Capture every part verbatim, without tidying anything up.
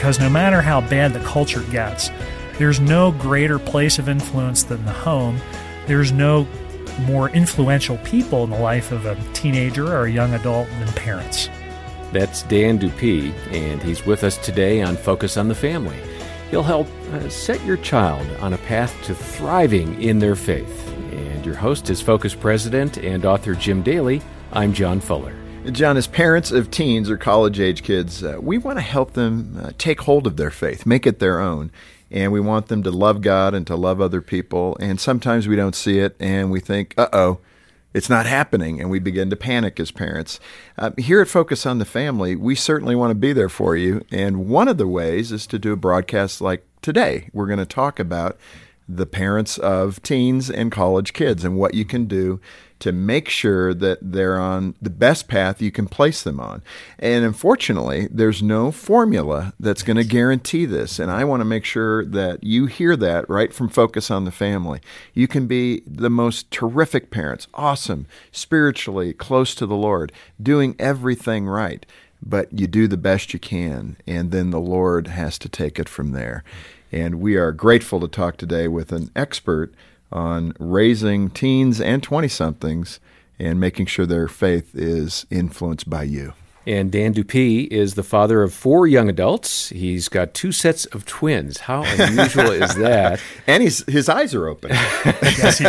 because no matter how bad the culture gets, there's no greater place of influence than the home. There's no more influential people in the life of a teenager or a young adult than parents. That's Dan Dupuy, and he's with us today on Focus on the Family. He'll help uh, set your child on a path to thriving in their faith. And your host is Focus President and author Jim Daly. I'm John Fuller. John, as parents of teens or college-age kids, uh, we want to help them uh, take hold of their faith, make it their own. And we want them to love God and to love other people. And sometimes we don't see it, and we think, uh-oh, it's not happening, and we begin to panic as parents. Uh, here at Focus on the Family, we certainly want to be there for you. And one of the ways is to do a broadcast like today. We're going to talk about the parents of teens and college kids and what you can do to make sure that they're on the best path you can place them on. And unfortunately, there's no formula that's going to guarantee this. And I want to make sure that you hear that right from Focus on the Family. You can be the most terrific parents, awesome, spiritually close to the Lord, doing everything right. But you do the best you can, and then the Lord has to take it from there. And we are grateful to talk today with an expert on raising teens and twenty-somethings and making sure their faith is influenced by you. And Dan Dupuy is the father of four young adults. He's got two sets of twins. How unusual is that? And he's, his eyes are open. Yes, he-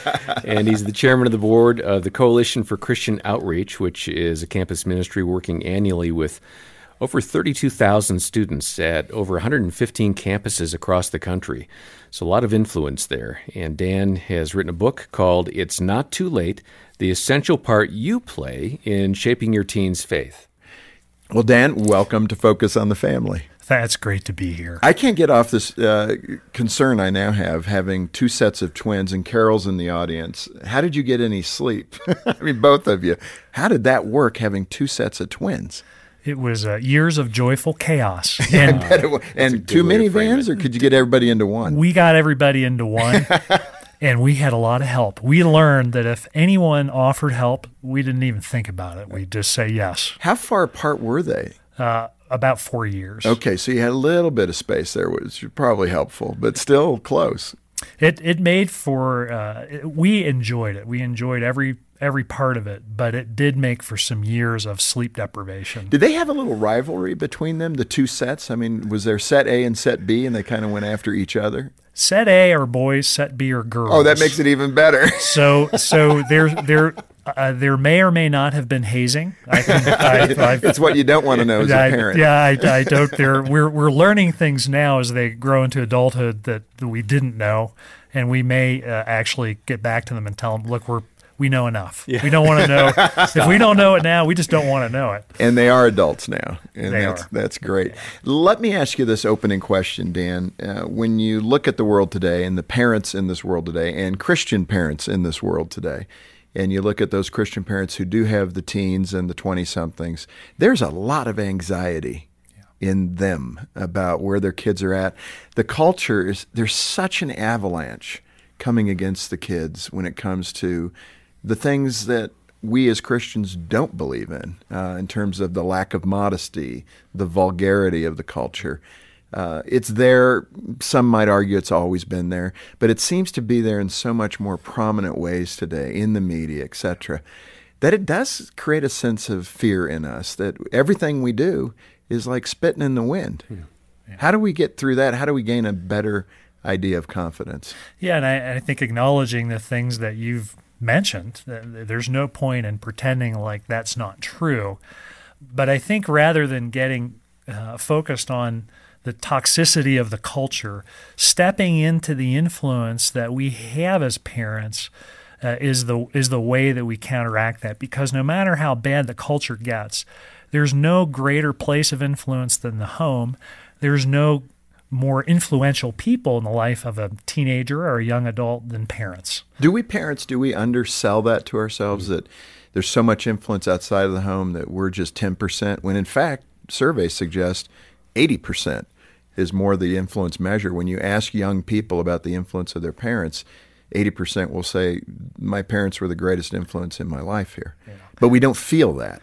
And he's the chairman of the board of the Coalition for Christian Outreach, which is a campus ministry working annually with over thirty-two thousand students at over one hundred fifteen campuses across the country. So a lot of influence there. And Dan has written a book called It's Not Too Late, The Essential Part You Play in Shaping Your Teen's Faith. Well, Dan, welcome to Focus on the Family. That's great to be here. I can't get off this uh, concern I now have, having two sets of twins, and Carol's in the audience. How did you get any sleep? I mean, both of you. How did that work, having two sets of twins? It was uh, years of joyful chaos. And, And and two minivans, or could you get everybody into one? we got everybody into one, and we had a lot of help. We learned that if anyone offered help, we didn't even think about it. We'd just say yes. How far apart were they? Uh, about four years. Okay, so you had a little bit of space there, which was probably helpful, but still close. It it made for uh, it, we enjoyed it. We enjoyed every every part of it, but it did make for some years of sleep deprivation. Did they have a little rivalry between them, the two sets? I mean, was there set A and set B, and they kind of went after each other? Set A are boys, set B are girls. Oh, that makes it even better. So so there there uh, there may or may not have been hazing. I can, I, I've, It's what you don't want to know as a I- parent. Yeah, I, I don't. There, we're we're learning things now as they grow into adulthood that we didn't know, and we may uh, actually get back to them and tell them, look, we're we know enough. Yeah. We don't want to know. If we don't know it now, we just don't want to know it. And they are adults now, and They that's are. that's great. Let me ask you this opening question, Dan. Uh, when you look at the world today, and the parents in this world today, and Christian parents in this world today, and you look at those Christian parents who do have the teens and the twenty-somethings, there's a lot of anxiety in them about where their kids are at. The culture is, there's such an avalanche coming against the kids when it comes to the things that we as Christians don't believe in, uh, in terms of the lack of modesty, the vulgarity of the culture. Uh, it's there. Some might argue it's always been there, but it seems to be there in so much more prominent ways today, in the media, et cetera, that it does create a sense of fear in us, that everything we do is like spitting in the wind. Yeah. Yeah. How do we get through that? How do we gain a better idea of confidence? Yeah, and I, I think acknowledging the things that you've mentioned, there's no point in pretending like that's not true. But I think rather than getting uh, focused on the toxicity of the culture, stepping into the influence that we have as parents uh, is the is the way that we counteract that. Because no matter how bad the culture gets, there's no greater place of influence than the home. There's no more influential people in the life of a teenager or a young adult than parents. Do we parents, do we undersell that to ourselves, that there's so much influence outside of the home that we're just ten percent, when in fact surveys suggest eighty percent is more the influence measure? When you ask young people about the influence of their parents, eighty percent will say, my parents were the greatest influence in my life here. Yeah. But we don't feel that.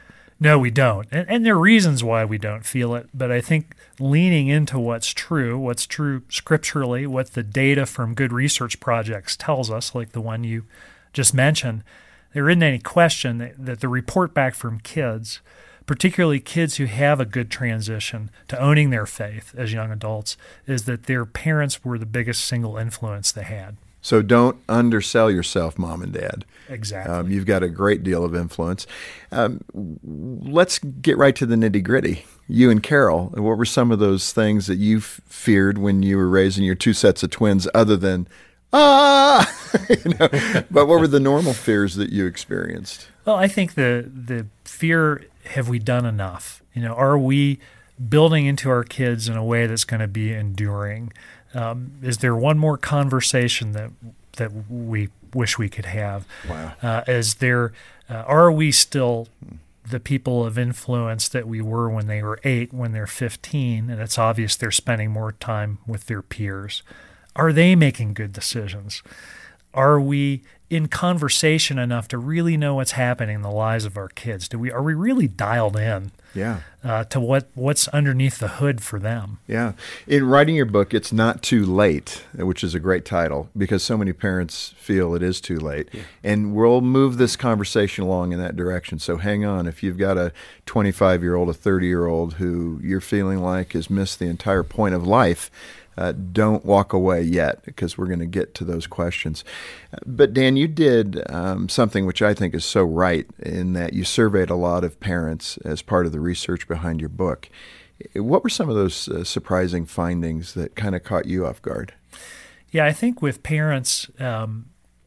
No, we don't. And, and there are reasons why we don't feel it, but I think leaning into what's true, what's true scripturally, what the data from good research projects tells us, like the one you just mentioned, there isn't any question that, that the report back from kids, particularly kids who have a good transition to owning their faith as young adults, is that their parents were the biggest single influence they had. So don't undersell yourself, Mom and Dad. Exactly. Um, you've got a great deal of influence. Um, let's get right to the nitty-gritty. You and Carol, what were some of those things that you f- feared when you were raising your two sets of twins other than, ah! you know, but what were the normal fears that you experienced? Well, I think the the fear, have we done enough? You know, are we building into our kids in a way that's going to be enduring? Um, is there one more conversation that that we wish we could have? Wow. Uh, is there? Uh, are we still the people of influence that we were when they were eight, when they're fifteen, and it's obvious they're spending more time with their peers? Are they making good decisions? Are we in conversation enough to really know what's happening in the lives of our kids? Do we are we really dialed in? Yeah. Uh, to what what's underneath the hood for them? Yeah. In writing your book, It's Not Too Late, which is a great title because so many parents feel it is too late. Yeah. And we'll move this conversation along in that direction. So hang on. If you've got a twenty-five-year-old, a thirty-year-old who you're feeling like has missed the entire point of life, Uh, don't walk away yet because we're going to get to those questions. But Dan, you did um, something which I think is so right in that you surveyed a lot of parents as part of the research behind your book. What were some of those uh, surprising findings that kind of caught you off guard? Yeah, I think with parents, um,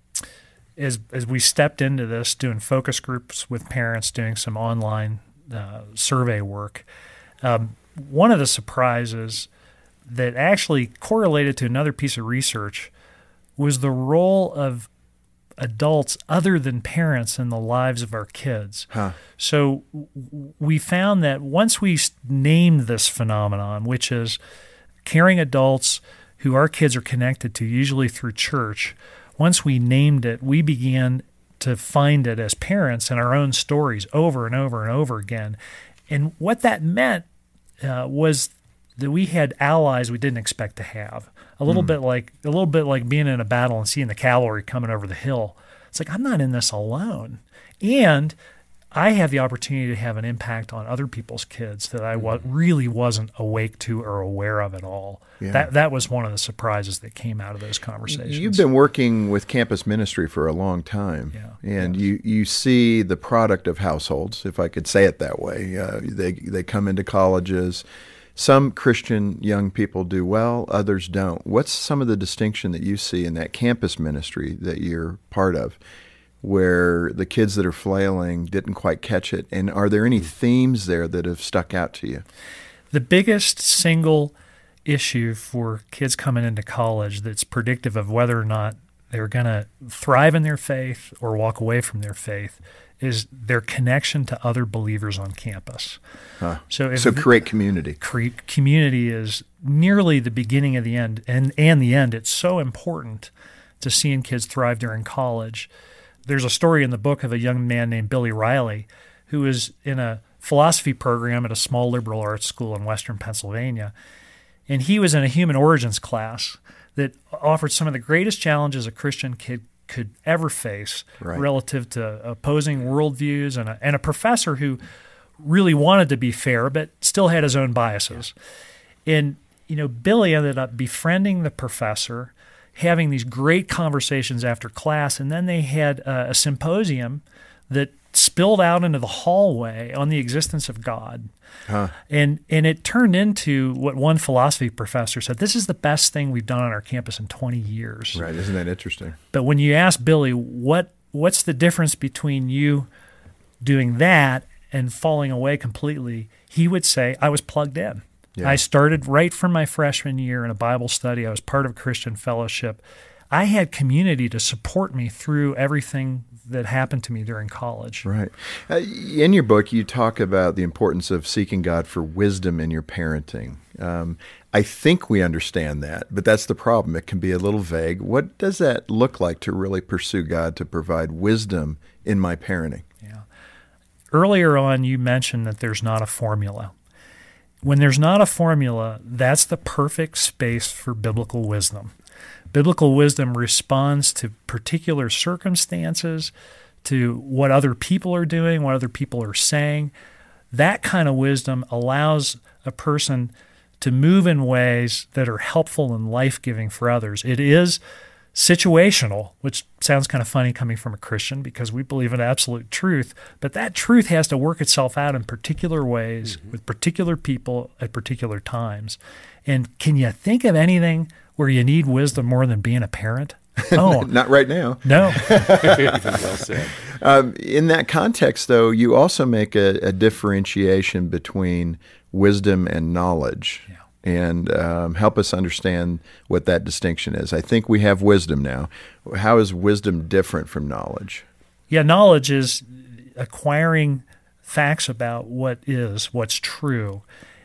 as as we stepped into this, doing focus groups with parents, doing some online uh, survey work, um, one of the surprises that actually correlated to another piece of research was the role of adults other than parents in the lives of our kids. Huh. So we found that once we named this phenomenon, which is caring adults who our kids are connected to, usually through church, once we named it, we began to find it as parents in our own stories over and over and over again. And what that meant uh, was that we had allies we didn't expect to have. A little mm. bit like a little bit like being in a battle and seeing the cavalry coming over the hill. It's like, I'm not in this alone. And I have the opportunity to have an impact on other people's kids that I wa- really wasn't awake to or aware of at all. Yeah. That that was one of the surprises that came out of those conversations. You've been working with campus ministry for a long time, yeah. and yeah. you, you see the product of households, if I could say it that way. Uh, they they come into colleges. Some Christian young people do well, others don't. What's some of the distinction that you see in that campus ministry that you're part of, where the kids that are flailing didn't quite catch it? And are there any themes there that have stuck out to you? The biggest single issue for kids coming into college that's predictive of whether or not they're going to thrive in their faith or walk away from their faith is their connection to other believers on campus. Huh. So, if so create community. Create community is nearly the beginning of the end, and, and the end. It's so important to seeing kids thrive during college. There's a story in the book of a young man named Billy Riley who was in a philosophy program at a small liberal arts school in western Pennsylvania, and he was in a human origins class that offered some of the greatest challenges a Christian kid could ever face right. relative to opposing worldviews, and a, and a professor who really wanted to be fair but still had his own biases. Yeah. And, you know, Billy ended up befriending the professor, having these great conversations after class, and then they had a, a symposium that spilled out into the hallway on the existence of God. Huh. And and it turned into what one philosophy professor said, this is the best thing we've done on our campus in twenty years. Right, isn't that interesting? But when you ask Billy, what what's the difference between you doing that and falling away completely, he would say, I was plugged in. Yeah. I started right from my freshman year in a Bible study. I was part of Christian fellowship. I had community to support me through everything that happened to me during college. Right. Uh, in your book, you talk about the importance of seeking God for wisdom in your parenting. Um, I think we understand that, but that's the problem. It can be a little vague. What does that look like to really pursue God to provide wisdom in my parenting? Yeah. earlier on you mentioned that there's not a formula. When there's not a formula, that's the perfect space for biblical wisdom. Biblical wisdom responds to particular circumstances, to what other people are doing, what other people are saying. That kind of wisdom allows a person to move in ways that are helpful and life-giving for others. It is situational, which sounds kind of funny coming from a Christian because we believe in absolute truth, but that truth has to work itself out in particular ways mm-hmm. with particular people at particular times. And can you think of anything where you need wisdom more than being a parent? Oh, not right now. No. Well said. Um, in that context, though, you also make a, a differentiation between wisdom and knowledge. Yeah. And um, help us understand what that distinction is. I think we have wisdom now. How is wisdom different from knowledge? Yeah, knowledge is acquiring facts about what is, what's true,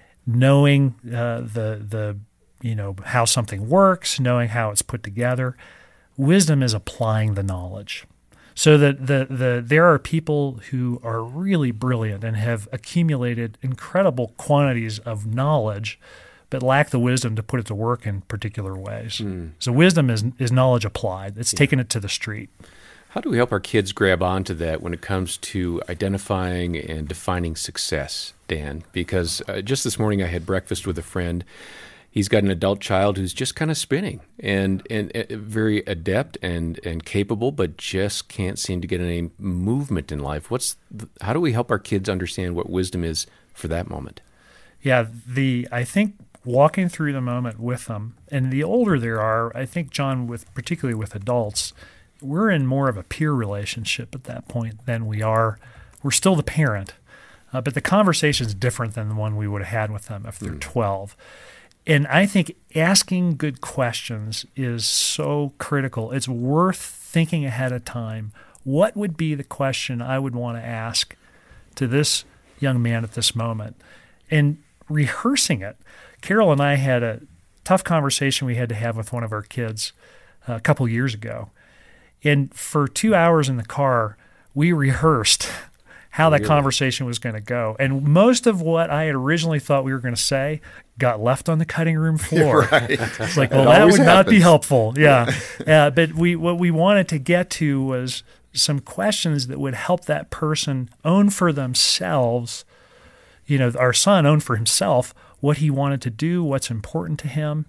knowing uh, the the you know how something works, knowing how it's put together. Wisdom is applying the knowledge. So that the, the there are people who are really brilliant and have accumulated incredible quantities of knowledge, but lack the wisdom to put it to work in particular ways. Mm. So wisdom is is knowledge applied. It's yeah. taking it to the street. How do we help our kids grab onto that when it comes to identifying and defining success, Dan? Because uh, just this morning I had breakfast with a friend. He's got an adult child who's just kind of spinning and, and, and very adept and, and capable, but just can't seem to get any movement in life. What's the, how do we help our kids understand what wisdom is for that moment? Yeah, the I think walking through the moment with them, and the older there are, I think, John, with particularly with adults, we're in more of a peer relationship at that point than we are. We're still the parent, uh, but the conversation is different than the one we would have had with them if they're mm. twelve. And I think asking good questions is so critical. It's worth thinking ahead of time. What would be the question I would want to ask to this young man at this moment? And rehearsing it. Carol and I had a tough conversation we had to have with one of our kids uh, a couple years ago. And for two hours in the car, we rehearsed how that really? conversation was going to go. And most of what I had originally thought we were going to say got left on the cutting room floor. Right. It's like, well, that would happens. not be helpful. Yeah. uh, but we what we wanted to get to was some questions that would help that person own for themselves, you know, our son own for himself what he wanted to do, what's important to him.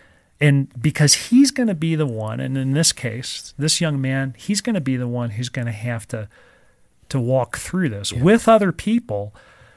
And because he's going to be the one, and in this case, this young man, he's going to be the one who's going to have to to walk through this yeah. with other people,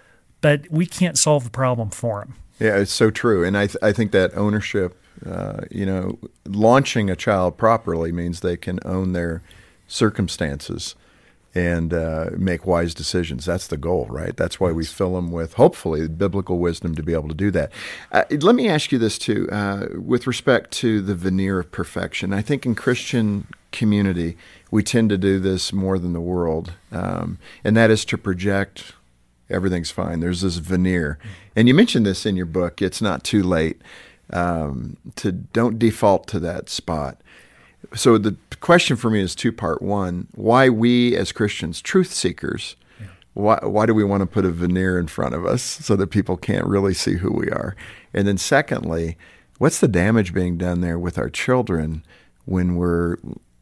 but we can't solve the problem for him. Yeah, it's so true. And I th- I think that ownership, uh, you know, launching a child properly means they can own their circumstances and uh, make wise decisions. That's the goal, right? That's why we fill them with, hopefully, biblical wisdom to be able to do that. Uh, let me ask you this, too, uh, with respect to the veneer of perfection. I think in Christian community, we tend to do this more than the world, um, and that is to project everything's fine. There's this veneer. And you mentioned this in your book, It's Not Too Late, um, to don't default to that spot. So the question for me is two-part. One, why we as Christians, truth seekers, yeah. why, why do we want to put a veneer in front of us so that people can't really see who we are? And then secondly, what's the damage being done there with our children when we're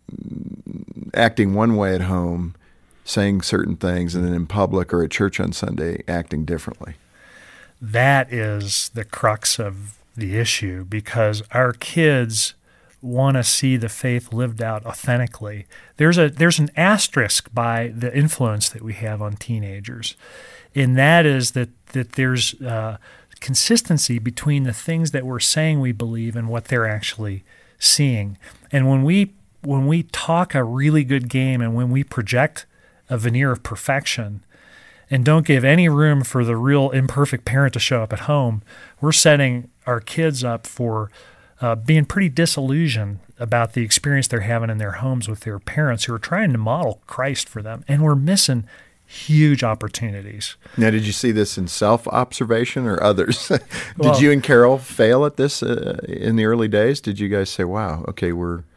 acting one way at home, saying certain things, and then in public or at church on Sunday acting differently? That is the crux of the issue, because our kids want to see the faith lived out authentically. There's a there's an asterisk by the influence that we have on teenagers, and that is that that there's uh, consistency between the things that we're saying we believe and what they're actually seeing. And when we when we talk a really good game and when we project a veneer of perfection and don't give any room for the real imperfect parent to show up at home, we're setting our kids up for Uh, being pretty disillusioned about the experience they're having in their homes with their parents who are trying to model Christ for them. And we're missing huge opportunities. Now, did you see this in self-observation or others? Did well, you and Carol fail at this uh, in the early days? Did you guys say, wow, okay, we're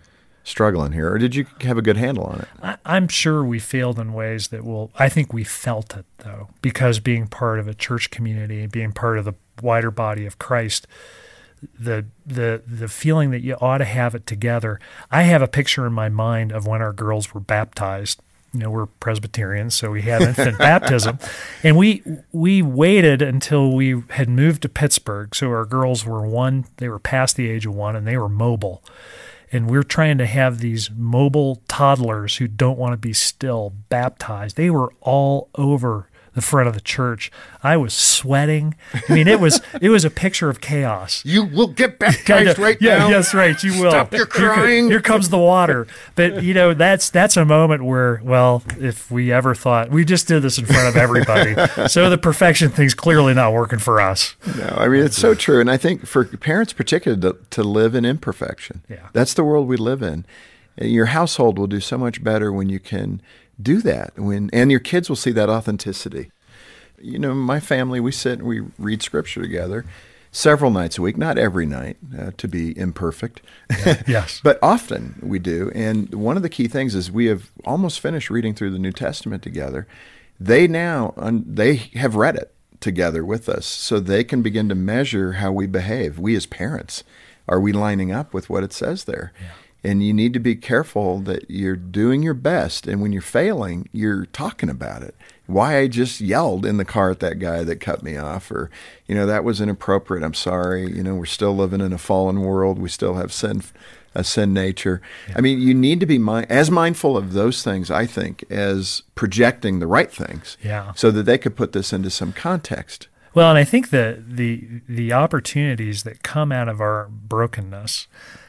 struggling here, or did you have a good handle on it? I, I'm sure we failed in ways that will, I think we felt it, though, because being part of a church community, being part of the wider body of Christ, the the the feeling that you ought to have it together. I have a picture in my mind of when our girls were baptized. You know, we're Presbyterians, so we had infant baptism, and we we waited until we had moved to Pittsburgh. So our girls were one; they were past the age of one, and they were mobile. And we're trying to have these mobile toddlers who don't want to be still baptized. They were all over the front of the church. I was sweating. I mean, it was it was a picture of chaos. You will get baptized kind of, right yeah, now. Yes, right. You will. Stop your crying. Here, here comes the water. But you know, that's that's a moment where, well, if we ever thought we just did this in front of everybody, so the perfection thing's clearly not working for us. No, I mean it's so true, and I think for parents, particularly, to, to live in imperfection. Yeah, that's the world we live in. Your household will do so much better when you can do that, when and your kids will see that authenticity. You know, my family, we sit and we read Scripture together several nights a week, not every night, uh, to be imperfect. Yeah. Yes. But often we do. And one of the key things is we have almost finished reading through the New Testament together. They now, um, they have read it together with us, so they can begin to measure how we behave. We as parents, are we lining up with what it says there? Yeah. And you need to be careful that you're doing your best. And when you're failing, you're talking about it. Why I just yelled in the car at that guy that cut me off, or, you know, that was inappropriate. I'm sorry. You know, we're still living in a fallen world. We still have sin, a sin nature. Yeah. I mean, you need to be mi- as mindful of those things, I think, as projecting the right things. Yeah. So that they could put this into some context. Well, and I think that the the opportunities that come out of our brokenness,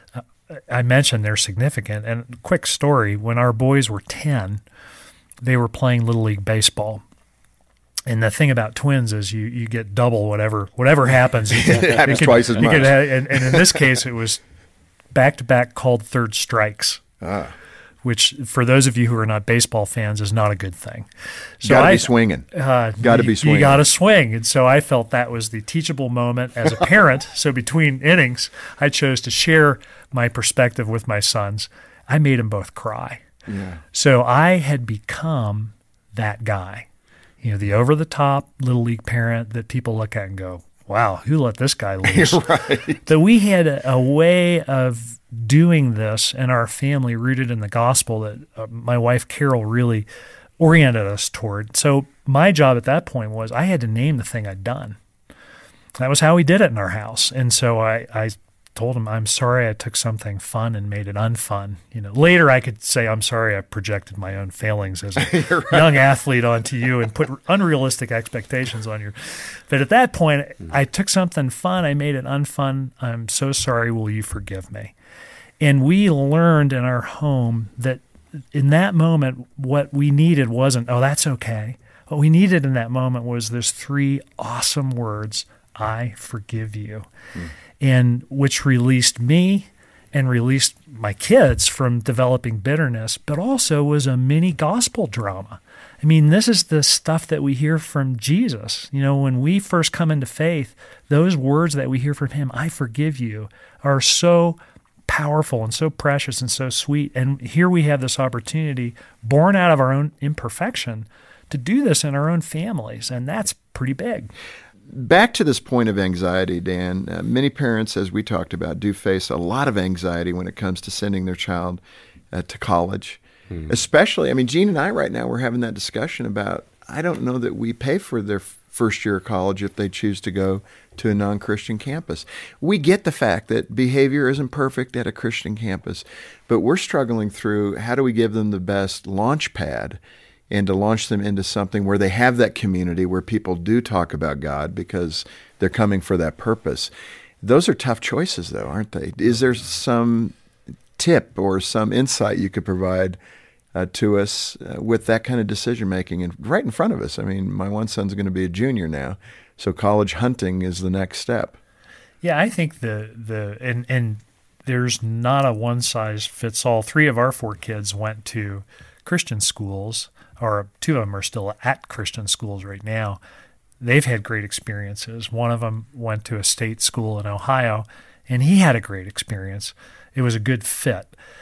I mentioned they're significant. And quick story, when our boys were ten, they were playing Little League Baseball. And the thing about twins is you, you get double whatever whatever happens. You can, it happens can, twice as much. Can, and, and in this case, it was back-to-back called third strikes, ah. which for those of you who are not baseball fans is not a good thing. So got to I, be swinging. Uh, got to be swinging. You got to swing. And so I felt that was the teachable moment as a parent. So between innings, I chose to share my perspective with my sons. I made them both cry. Yeah. So I had become that guy, you know, the over-the-top Little League parent that people look at and go, wow, who let this guy loose? Right. That we had a, a way of doing this in our family rooted in the gospel that uh, my wife Carol really oriented us toward. So my job at that point was I had to name the thing I'd done. That was how we did it in our house. And so I, I told him, I'm sorry I took something fun and made it unfun. You know, later I could say, I'm sorry I projected my own failings as a right. young athlete onto you and put unrealistic expectations on you. But at that point, I took something fun, I made it unfun. I'm so sorry, will you forgive me? And we learned in our home that in that moment, what we needed wasn't, oh, that's okay. What we needed in that moment was those three awesome words, I forgive you. Mm. And which released me and released my kids from developing bitterness, but also was a mini gospel drama. I mean, this is the stuff that we hear from Jesus. You know, when we first come into faith, those words that we hear from him, I forgive you, are so powerful and so precious and so sweet. And here we have this opportunity, born out of our own imperfection, to do this in our own families, and that's pretty big. Back to this point of anxiety, Dan, uh, many parents, as we talked about, do face a lot of anxiety when it comes to sending their child uh, to college. Hmm. Especially, I mean, Gene and I right now, we're having that discussion about, I don't know that we pay for their f- first year of college if they choose to go to a non-Christian campus. We get the fact that behavior isn't perfect at a Christian campus, but we're struggling through how do we give them the best launch pad and to launch them into something where they have that community where people do talk about God because they're coming for that purpose. Those are tough choices, though, aren't they? Is there some tip or some insight you could provide uh, to us uh, with that kind of decision-making and right in front of us? I mean, my one son's going to be a junior now, so college hunting is the next step. Yeah, I think the, the and, and there's not a one-size-fits-all. Three of our four kids went to Christian schools, or two of them are still at Christian schools right now. They've had great experiences. One of them went to a state school in Ohio, and he had a great experience. It was a good fit.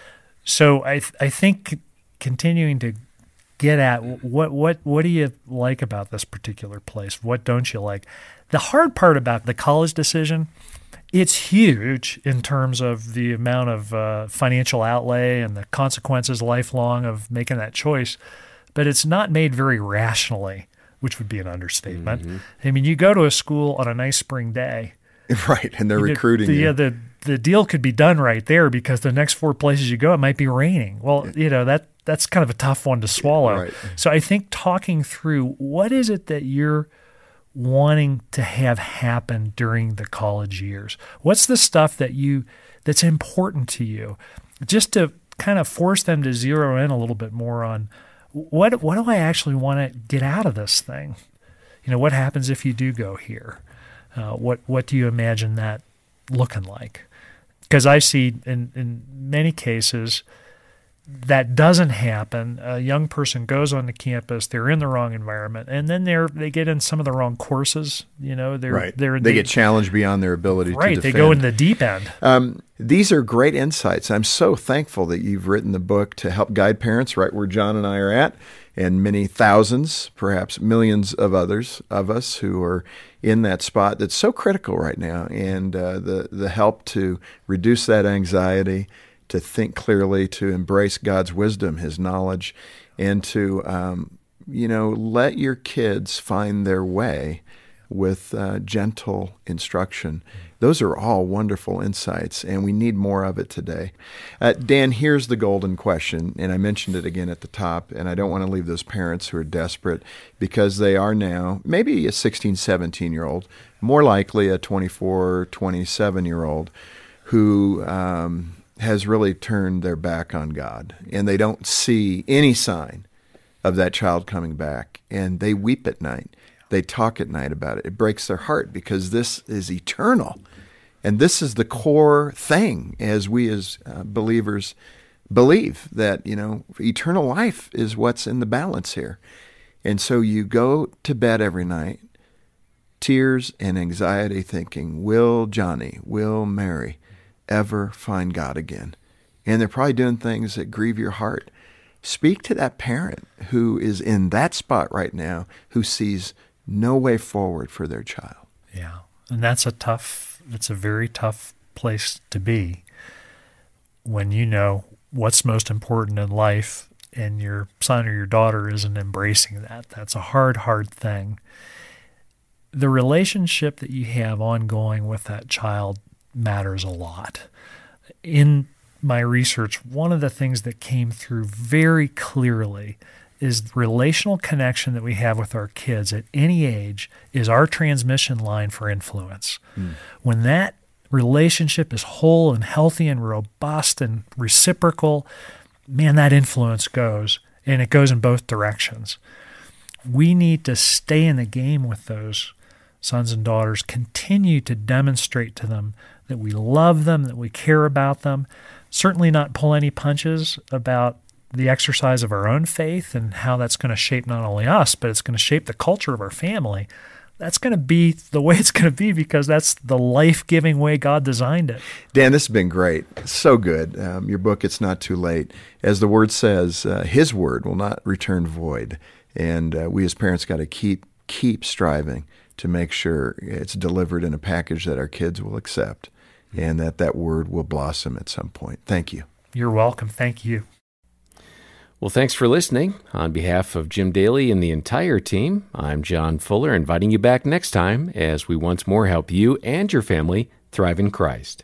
So I th- I think continuing to get at what what what do you like about this particular place? What don't you like? The hard part about the college decision, it's huge in terms of the amount of uh, financial outlay and the consequences lifelong of making that choice, but it's not made very rationally, which would be an understatement. Mm-hmm. I mean, you go to a school on a nice spring day. Right, and they're you recruiting the, you. Yeah, the, the deal could be done right there because the next four places you go, it might be raining. Well, yeah. you know, that that's kind of a tough one to swallow. Right. So I think talking through what is it that you're wanting to have happen during the college years? What's the stuff that you that's important to you? Just to kind of force them to zero in a little bit more on what what do I actually want to get out of this thing? You know, what happens if you do go here? Uh, what what do you imagine that looking like? Because I see in, in many cases that doesn't happen. A young person goes on the campus, they're in the wrong environment, and then they're they get in some of the wrong courses. You know, they're right. they're they they get challenged beyond their ability right, to defend. Right, they go in the deep end. Um, these are great insights. I'm so thankful that you've written the book to help guide parents right where John and I are at, and many thousands, perhaps millions of others of us who are in that spot that's so critical right now, and uh, the the help to reduce that anxiety, to think clearly, to embrace God's wisdom, His knowledge, and to um, you know let your kids find their way with uh, gentle instruction. Those are all wonderful insights, and we need more of it today. Uh, Dan, here's the golden question, and I mentioned it again at the top, and I don't want to leave those parents who are desperate because they are now maybe a sixteen, seventeen-year-old, more likely a twenty-four, twenty-seven-year-old who um, has really turned their back on God, and they don't see any sign of that child coming back, and they weep at night. They talk at night about it. It breaks their heart because this is eternal. And this is the core thing as we as uh, believers believe that, you know, eternal life is what's in the balance here. And so you go to bed every night, tears and anxiety thinking, will Johnny, will Mary ever find God again? And they're probably doing things that grieve your heart. Speak to that parent who is in that spot right now, who sees no way forward for their child. Yeah, and that's a tough, it's a very tough place to be when you know what's most important in life and your son or your daughter isn't embracing that. That's a hard, hard thing. The relationship that you have ongoing with that child matters a lot. In my research, one of the things that came through very clearly is the relational connection that we have with our kids at any age is our transmission line for influence. Mm. When that relationship is whole and healthy and robust and reciprocal, man, that influence goes, and it goes in both directions. We need to stay in the game with those sons and daughters, continue to demonstrate to them that we love them, that we care about them, certainly not pull any punches about the exercise of our own faith and how that's going to shape not only us, but it's going to shape the culture of our family. That's going to be the way it's going to be because that's the life-giving way God designed it. Dan, this has been great. So good. Um, your book, It's Not Too Late. As the word says, uh, His word will not return void. And uh, we as parents got to keep keep striving to make sure it's delivered in a package that our kids will accept and that that word will blossom at some point. Thank you. You're welcome. Thank you. Well, thanks for listening. On behalf of Jim Daly and the entire team, I'm John Fuller, inviting you back next time as we once more help you and your family thrive in Christ.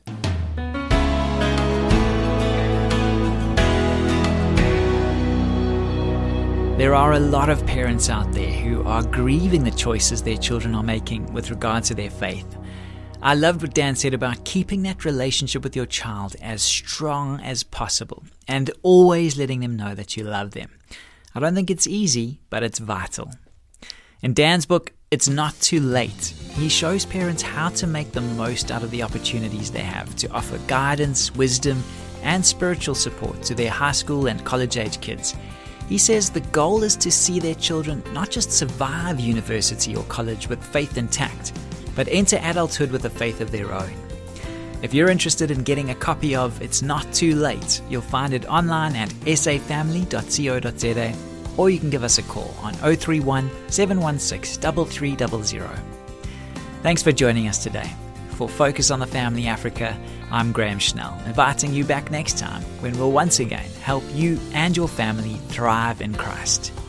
There are a lot of parents out there who are grieving the choices their children are making with regard to their faith. I loved what Dan said about keeping that relationship with your child as strong as possible and always letting them know that you love them. I don't think it's easy, but it's vital. In Dan's book, It's Not Too Late, he shows parents how to make the most out of the opportunities they have to offer guidance, wisdom, and spiritual support to their high school and college-age kids. He says the goal is to see their children not just survive university or college with faith intact, but enter adulthood with a faith of their own. If you're interested in getting a copy of It's Not Too Late, you'll find it online at s a family dot co dot z a, or you can give us a call on oh three one, seven one six, three three zero zero. Thanks for joining us today. For Focus on the Family Africa, I'm Graham Schnell, inviting you back next time when we'll once again help you and your family thrive in Christ.